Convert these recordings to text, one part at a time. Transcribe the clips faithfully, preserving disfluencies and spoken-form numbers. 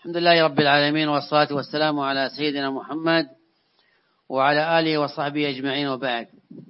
الحمد لله رب العالمين، والصلاة والسلام على سيدنا محمد وعلى آله وصحبه أجمعين، وبعد.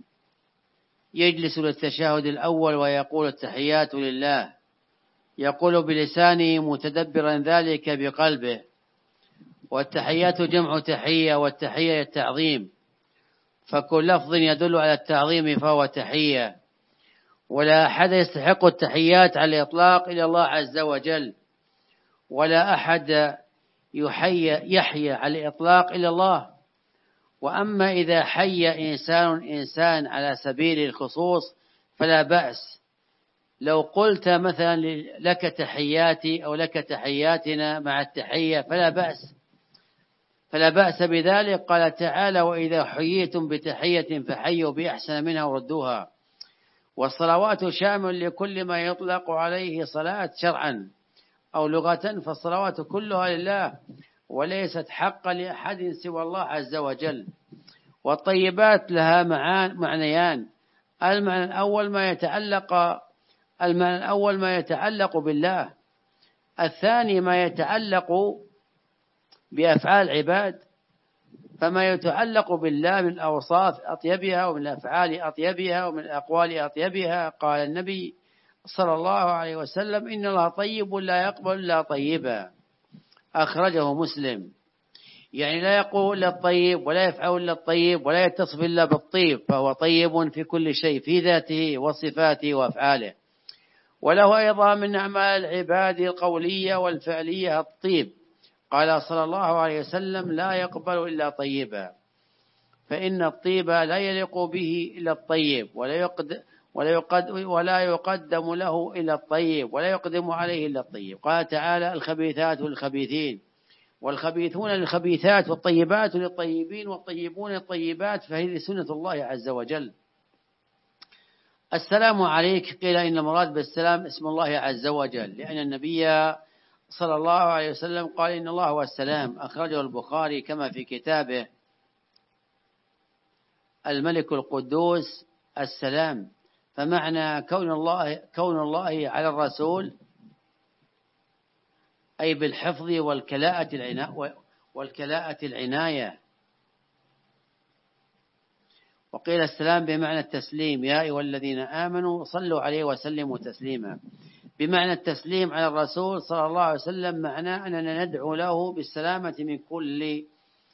يجلس للتشهد الأول ويقول التحيات لله، يقول بلسانه متدبرا ذلك بقلبه. والتحيات جمع تحية، والتحية التعظيم، فكل لفظ يدل على التعظيم فهو تحية. ولا أحد يستحق التحيات على الإطلاق إلا الله عز وجل، ولا أحد يحيى يحيى على الإطلاق إلا الله. وأما إذا حي إنسان إنسان على سبيل الخصوص فلا بأس. لو قلت مثلا لك تحياتي أو لك تحياتنا مع التحية فلا بأس فلا بأس بذلك. قال تعالى: وإذا حييتم بتحية فحيوا بأحسن منها وردوها. والصلوات شامل لكل ما يطلق عليه صلاة شرعا أو لغة، فالصلوات كلها لله وليست حقا لأحد سوى الله عز وجل. والطيبات لها معان معنيان: المعنى الأول ما يتعلق المعنى الأول ما يتعلق بالله، الثاني ما يتعلق بأفعال العباد. فما يتعلق بالله من الأوصاف أطيبها، ومن الأفعال أطيبها، ومن الأقوال أطيبها. قال النبي صلى الله عليه وسلم: إن الله طيب لا يقبل إلا طيبا، أخرجه مسلم. يعني لا يقول إلا الطيب، ولا يفعل إلا الطيب، ولا يتصف إلا بالطيب، فهو طيب في كل شيء، في ذاته وصفاته وأفعاله. وله أيضا من أعمال العباد القولية والفعلية الطيب. قال صلى الله عليه وسلم: لا يقبل إلا طيبا، فإن الطيب لا يليق به إلا الطيب، ولا يقدم ولا يقدم ولا يقدم له إلا الطيب، ولا يقدم عليه إلا الطيب. قال تعالى: الخبيثات للخبيثين، والخبيثون للخبيثات، والطيبات للطيبين، والطيبون للطيبات، فهذه سنة الله عز وجل. السلام عليك، قيل إن المراد بالسلام اسم الله عز وجل، لأن النبي صلى الله عليه وسلم قال: إن الله هو السلام، أخرجه البخاري كما في كتابه الملك القدوس السلام. فمعنى كون الله كون الله على الرسول أي بالحفظ والكلاءة العناية والكلاءة العناية. وقيل السلام بمعنى التسليم: يا أيها الذين آمنوا صلوا عليه وسلموا تسليما، بمعنى التسليم على الرسول صلى الله عليه وسلم. معناه أننا ندعو له بالسلامة من كل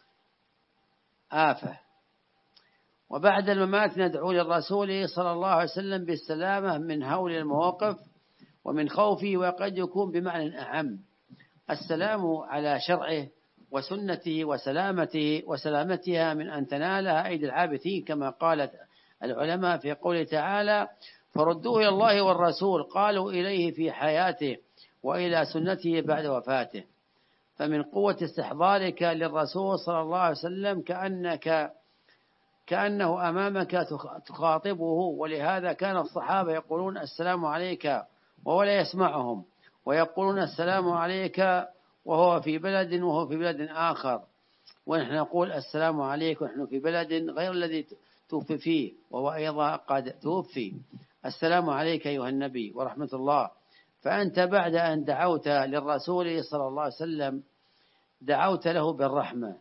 آفة. وبعد الممات ندعو للرسول صلى الله عليه وسلم بالسلامة من هول المواقف ومن خوفه، وقد يكون بمعنى أعم: السلام على شرعه وسنته وسلامته وسلامتها من أن تنالها أيدي العابثين، كما قالت العلماء في قوله تعالى: فردوه إلى الله والرسول، قالوا إليه في حياته وإلى سنته بعد وفاته. فمن قوة استحضارك للرسول صلى الله عليه وسلم كأنك كأنه أمامك تخاطبه. ولهذا كان الصحابة يقولون: السلام عليك، وهو لا يسمعهم، ويقولون: السلام عليك وهو في بلد وهو في بلد آخر، ونحن نقول: السلام عليك ونحن في بلد غير الذي توفي فيه، وهو أيضا قد توفي. السلام عليك أيها النبي ورحمة الله. فأنت بعد أن دعوت للرسول صلى الله عليه وسلم دعوت له بالرحمة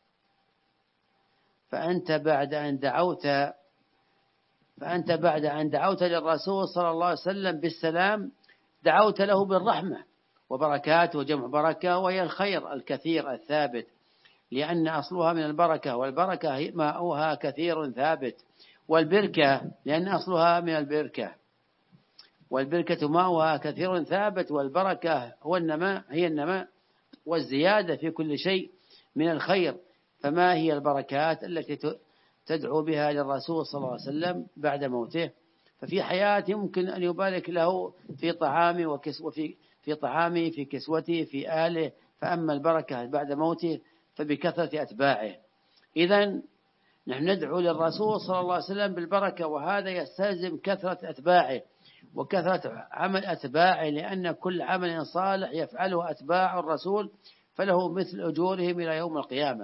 فأنت بعد أن دعوت فأنت بعد أن دعوت للرسول صلى الله عليه وسلم بالسلام دعوت له بالرحمة وبركات، وجمع بركة، وهي الخير الكثير الثابت، لأن أصلها من البركة، والبركة ماؤها كثير ثابت. والبركة لأن أصلها من البركة، والبركة ماؤها كثير ثابت. والبركة هو النماء هي النماء والزيادة في كل شيء من الخير. فما هي البركات التي تدعو بها للرسول صلى الله عليه وسلم بعد موته؟ ففي حياته يمكن أن يبارك له في طعامه وفي في طعامه في كسوته في آله. فأما البركة بعد موته فبكثرة أتباعه. إذن نحن ندعو للرسول صلى الله عليه وسلم بالبركة، وهذا يستلزم كثرة أتباعه وكثرة عمل أتباعه، لأن كل عمل صالح يفعله أتباع الرسول فله مثل أجورهم إلى يوم القيامة.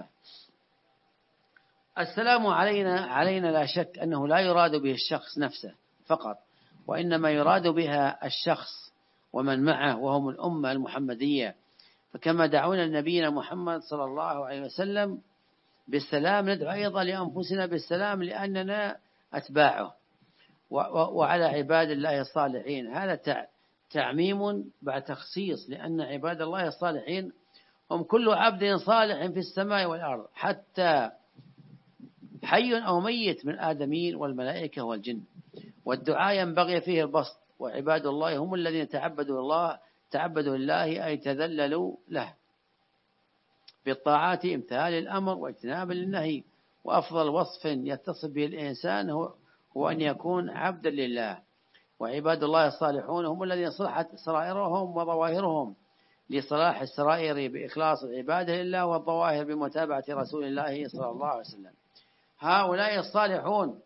السلام علينا علينا لا شك أنه لا يراد به الشخص نفسه فقط، وإنما يراد بها الشخص ومن معه، وهم الأمة المحمدية. فكما دعونا نبينا محمد صلى الله عليه وسلم بالسلام ندعو أيضا لأنفسنا بالسلام لأننا أتباعه وعلى عباد الله الصالحين. هذا تعميم بعد تخصيص، لأن عباد الله الصالحين هم كل عبد صالح في السماء والأرض، حتى حي أو ميت من الآدمين والملائكة والجن. والدعاء ينبغي فيه البسط، وعباد الله هم الذين تعبدوا الله تعبدوا الله أي تذللوا له بالطاعات، امتثال الأمر واجتناب النهي. وأفضل وصف يتصف به الإنسان هو, هو أن يكون عبدا لله. وعباد الله الصالحون هم الذين صلحت سرائرهم وظواهرهم لصلاح السرائر بإخلاص العبادة لله، والظواهر بمتابعة رسول الله صلى الله عليه وسلم. هؤلاء الصالحون،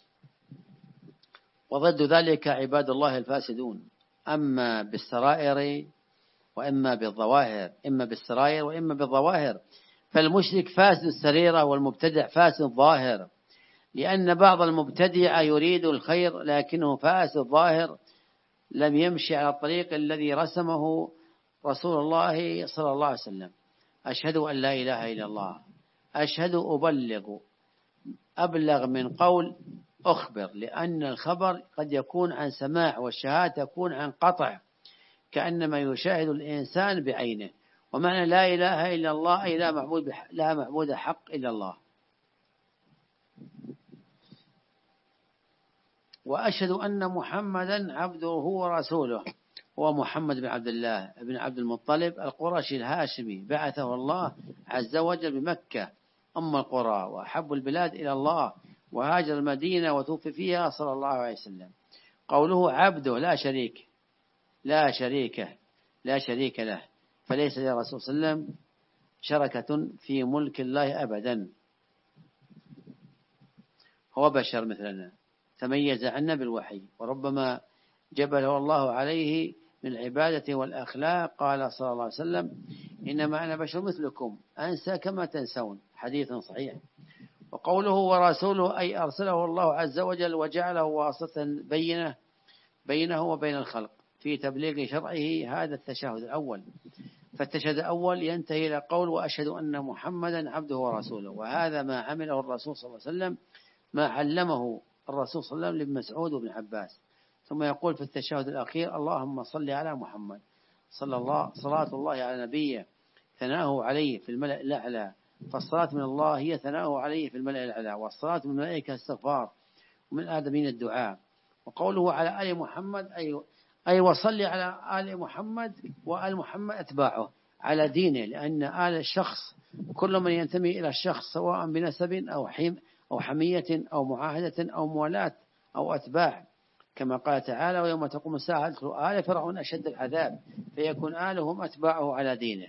وضد ذلك عباد الله الفاسدون، أما بالسرائر وإما بالظواهر، إما بالسرائر وإما بالظواهر. فالمشرك فاسد السريرة والمبتدع فاسد الظاهر، لأن بعض المبتدع يريد الخير لكنه فاسد الظاهر، لم يمشي على الطريق الذي رسمه رسول الله صلى الله عليه وسلم. أشهد أن لا إله إلا الله، أشهد أبلغ أبلغ من قول أخبر، لأن الخبر قد يكون عن سماع والشهادة تكون عن قطع، كأنما يشاهد الإنسان بعينه. ومعنى لا إله إلا الله أي لا معبود لا معبود حق إلا الله. وأشهد أن محمدا عبده ورسوله، هو محمد بن عبد الله بن عبد المطلب القرشي الهاشمي، بعثه الله عز وجل بمكة أم القرى وأحب البلاد إلى الله، وهاجر المدينة وتوفي فيها صلى الله عليه وسلم. قوله عبده لا شريك لا شريك لا شريك له، فليس لرسول صلى الله عليه وسلم شركة في ملك الله أبدا. هو بشر مثلنا تميز عنا بالوحي، وربما جبله الله عليه من العبادة والأخلاق. قال صلى الله عليه وسلم إنما أنا بشر مثلكم أنسى كما تنسون، حديث صحيح. وقوله ورسوله أي أرسله الله عز وجل وجعله واسطة بينه بينه وبين الخلق في تبليغ شرعه. هذا التشهد الأول. فالتشهد الأول ينتهي إلى قول وأشهد أن محمدا عبده ورسوله، وهذا ما عمله الرسول صلى الله عليه وسلم، ما علمه الرسول صلى الله عليه وسلم لابن مسعود وابن عباس. ثم يقول في التشهد الأخير اللهم صل على محمد، صلى الله صلاة الله على نبيه ثناءه عليه في الملأ الأعلى. فالصلاة من الله هي ثناءه عليه في الملأ الأعلى، والصلاة من الملائكة استغفار، ومن الآدمين الدعاء. وقوله على آل محمد أي أي وصل على آل محمد، وآل محمد أتباعه على دينه، لأن آل الشخص كل من ينتمي إلى الشخص سواء بنسب أو حم أو حمية أو معاهدة أو موالاة أو أتباع، كما قال تعالى ويوم تقوم الساعة ادخلوا آل فرعون أشد العذاب، فيكون آلهم أتباعه على دينه.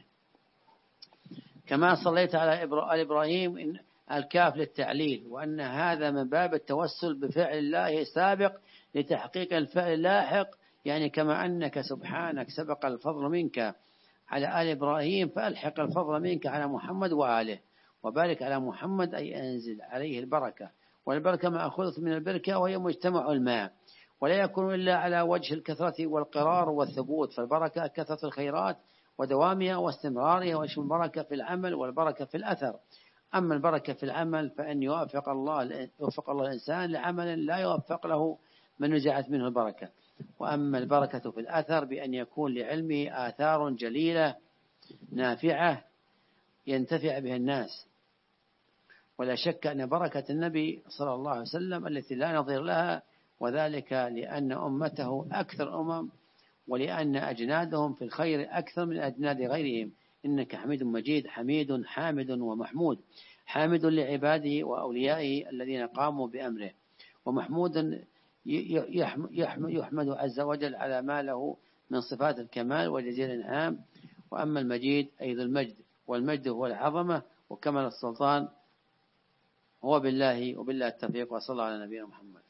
كما صليت على آل إبراهيم الكاف للتعليل، وأن هذا من باب التوسل بفعل الله سابق لتحقيق الفعل اللاحق، يعني كما أنك سبحانك سبق الفضل منك على آل إبراهيم فألحق الفضل منك على محمد وآله، وبارك على محمد أي أنزل عليه البركة. والبركة مأخوذة من البركة وهي مجتمع الماء، ولا يكون إلا على وجه الكثرة والقرار والثبوت. فالبركة كثرة الخيرات ودوامها واستمرارها، واسم البركة في العمل والبركة في الأثر. أما البركة في العمل فأن يوفق الله يوفق الله الإنسان لعمل لا يوفق له من نزعت منه البركة. وأما البركة في الأثر بأن يكون لعلمه آثار جليلة نافعة ينتفع بها الناس. ولا شك أن بركة النبي صلى الله عليه وسلم التي لا نظير لها، وذلك لأن أمته أكثر أمم، ولأن أجنادهم في الخير أكثر من أجناد غيرهم. إنك حميد مجيد، حميد حامد ومحمود، حامد لعباده وأوليائه الذين قاموا بأمره، ومحمود يحمد عز وجل على ما له من صفات الكمال وجزيل الإنعام. وأما المجيد أي ذو المجد، والمجد هو العظمة وكمال السلطان. هو بالله وبالله التوفيق، وصلى على نبينا محمد.